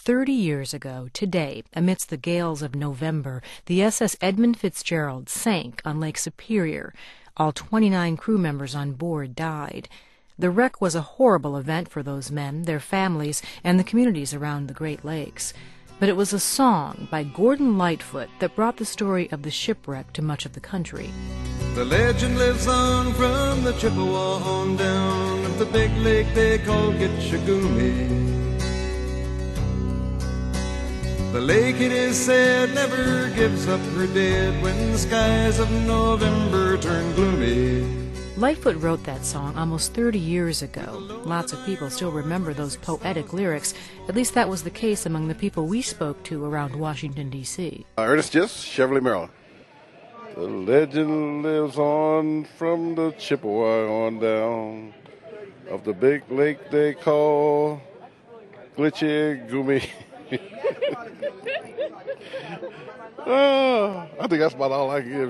30 years ago, today, amidst the gales of November, the SS Edmund Fitzgerald sank on Lake Superior. All 29 crew members on board died. The wreck was a horrible event for those men, their families, and the communities around the Great Lakes. But it was a song by Gordon Lightfoot that brought the story of the shipwreck to much of the country. The legend lives on from the Chippewa on down of the big lake they call Gitchagumi. The lake, it is said, never gives up her dead when the skies of November turn gloomy. Lightfoot wrote that song almost 30 years ago. Lots of people still remember those poetic lyrics. At least that was the case among the people we spoke to around Washington, D.C. Ernest Gist, Chevrolet, Maryland. The legend lives on from the Chippewa on down of the big lake they call Glitchy-Gumi. I think that's about all I can give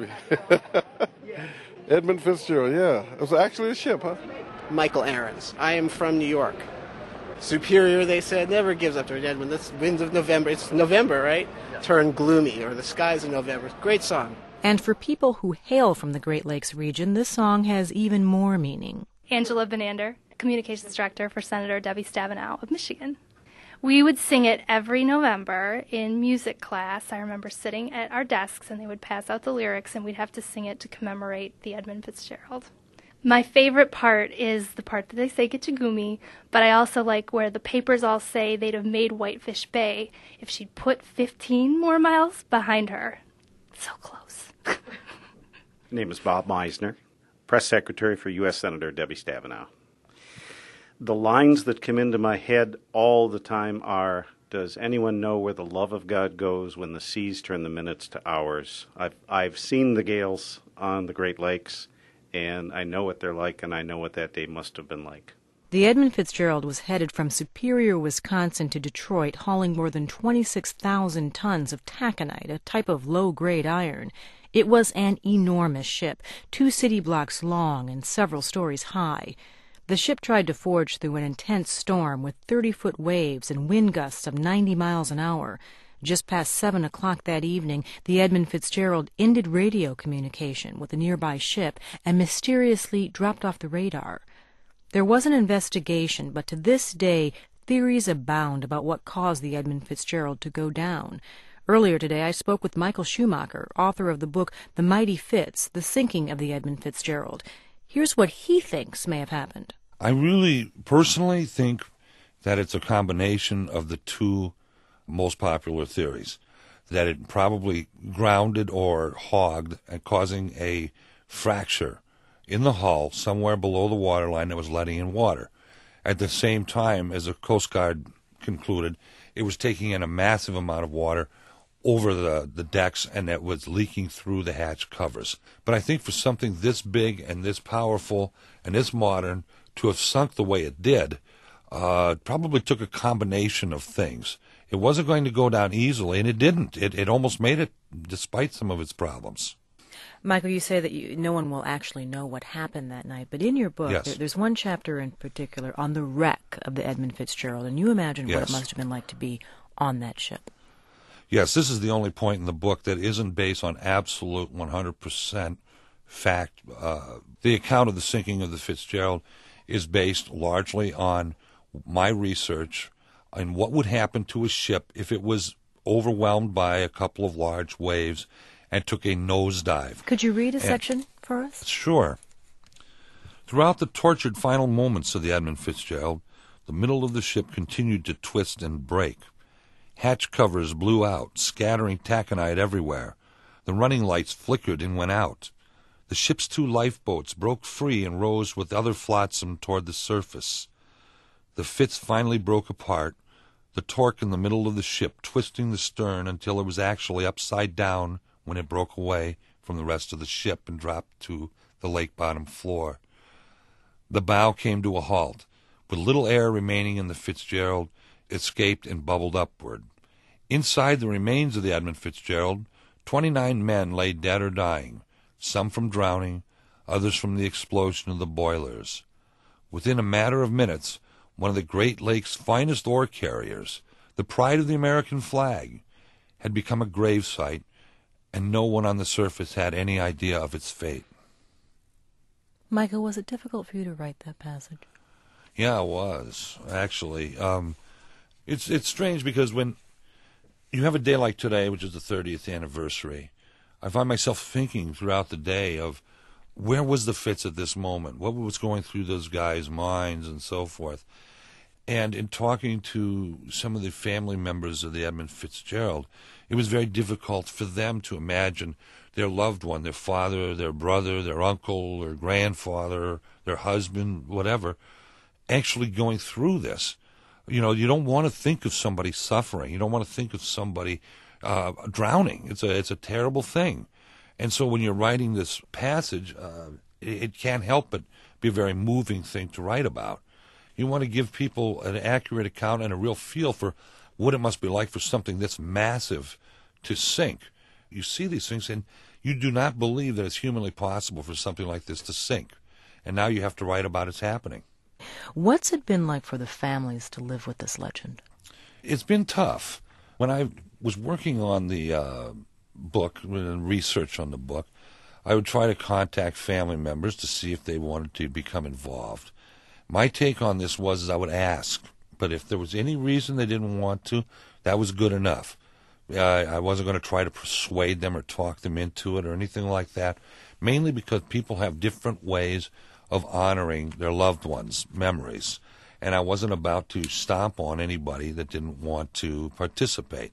you. Edmund Fitzgerald, yeah. It was actually a ship, huh? Michael Ahrens. I am from New York. Superior, they said, never gives up to her dead when the winds of November, it's November, right? Turn gloomy, or the skies of November. Great song. And for people who hail from the Great Lakes region, this song has even more meaning. Angela Benander, Communications Director for Senator Debbie Stabenow of Michigan. We would sing it every November in music class. I remember sitting at our desks and they would pass out the lyrics and we'd have to sing it to commemorate the Edmund Fitzgerald. My favorite part is the part that they say Gitchagumi, but I also like where the papers all say they'd have made Whitefish Bay if she'd put 15 more miles behind her. So close. My name is Bob Meisner, Press Secretary for U.S. Senator Debbie Stabenow. The lines that come into my head all the time are, does anyone know where the love of God goes when the seas turn the minutes to hours? I've seen the gales on the Great Lakes, and I know what they're like, and I know what that day must have been like. The Edmund Fitzgerald was headed from Superior, Wisconsin to Detroit, hauling more than 26,000 tons of taconite, a type of low-grade iron. It was an enormous ship, 2 city blocks long and several stories high. The ship tried to forge through an intense storm with 30-foot waves and wind gusts of 90 miles an hour. Just past 7 o'clock that evening, the Edmund Fitzgerald ended radio communication with a nearby ship and mysteriously dropped off the radar. There was an investigation, but to this day, theories abound about what caused the Edmund Fitzgerald to go down. Earlier today, I spoke with Michael Schumacher, author of the book The Mighty Fitz, The Sinking of the Edmund Fitzgerald. Here's what he thinks may have happened. I really personally think that it's a combination of the two most popular theories, that it probably grounded or hogged and causing a fracture in the hull somewhere below the waterline that was letting in water. At the same time, as the Coast Guard concluded, it was taking in a massive amount of water over the decks, and that was leaking through the hatch covers. But I think for something this big and this powerful and this modern to have sunk the way it did, probably took a combination of things. It wasn't going to go down easily, and it didn't. It almost made it, despite some of its problems. Michael, you say that no one will actually know what happened that night, but in your book, yes, there's one chapter in particular on the wreck of the Edmund Fitzgerald, and you imagine what it must have been like to be on that ship. Yes, this is the only point in the book that isn't based on absolute 100% fact. The account of the sinking of the Fitzgerald is based largely on my research on what would happen to a ship if it was overwhelmed by a couple of large waves and took a nosedive. Could you read a section for us? Sure. Throughout the tortured final moments of the Edmund Fitzgerald, the middle of the ship continued to twist and break. Hatch covers blew out, scattering taconite everywhere. The running lights flickered and went out. The ship's 2 lifeboats broke free and rose with other flotsam toward the surface. The Fitz finally broke apart, the torque in the middle of the ship twisting the stern until it was actually upside down when it broke away from the rest of the ship and dropped to the lake bottom floor. The bow came to a halt. With little air remaining in the Fitzgerald, escaped and bubbled upward. Inside the remains of the Edmund Fitzgerald, 29 men lay dead or dying, some from drowning, others from the explosion of the boilers. Within a matter of minutes, one of the Great Lakes' finest ore carriers, The pride of the American flag had become a gravesite, and no one on the surface had any idea of its fate. Michael, was it difficult for you to write that passage? Yeah, it was, actually. It's strange because when you have a day like today, which is the 30th anniversary, I find myself thinking throughout the day of where was the Fitz at this moment? What was going through those guys' minds and so forth? And in talking to some of the family members of the Edmund Fitzgerald, it was very difficult for them to imagine their loved one, their father, their brother, their uncle, their grandfather, their husband, whatever, actually going through this. You know, you don't want to think of somebody suffering. You don't want to think of somebody drowning. It's a terrible thing. And so when you're writing this passage, it can't help but be a very moving thing to write about. You want to give people an accurate account and a real feel for what it must be like for something that's massive to sink. You see these things, and you do not believe that it's humanly possible for something like this to sink. And now you have to write about its happening. What's it been like for the families to live with this legend? It's been tough. When I was working on the book, research on the book, I would try to contact family members to see if they wanted to become involved. My take on this was I would ask, but if there was any reason they didn't want to, that was good enough. I wasn't going to try to persuade them or talk them into it or anything like that, mainly because people have different ways of honoring their loved ones' memories, and I wasn't about to stomp on anybody that didn't want to participate.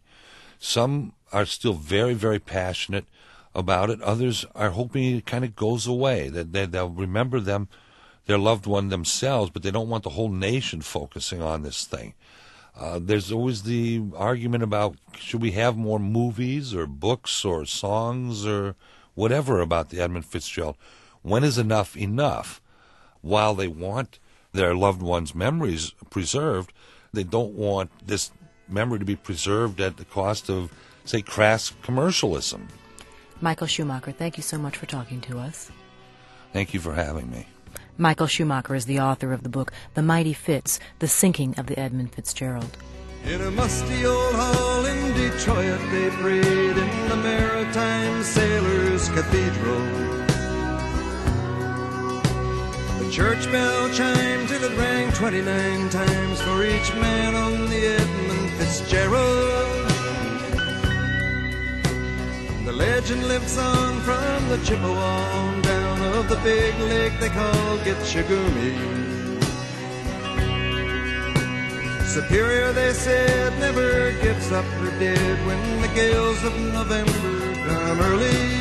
Some are still very, very passionate about it. Others are hoping it kind of goes away, that they'll remember them, their loved one themselves, but they don't want the whole nation focusing on this thing. There's always the argument about should we have more movies or books or songs or whatever about the Edmund Fitzgerald. When is enough enough? While they want their loved ones' memories preserved, they don't want this memory to be preserved at the cost of, say, crass commercialism. Michael Schumacher, thank you so much for talking to us. Thank you for having me. Michael Schumacher is the author of the book The Mighty Fitz, The Sinking of the Edmund Fitzgerald. In a musty old hall in Detroit, they prayed in the Maritime Sailors' Cathedral. The church bell chimed till it rang 29 times for each man on the Edmund Fitzgerald. The legend lives on from the Chippewa on down of the big lake they call Gitchagumi. Superior, they said, never gives up her dead when the gales of November come early.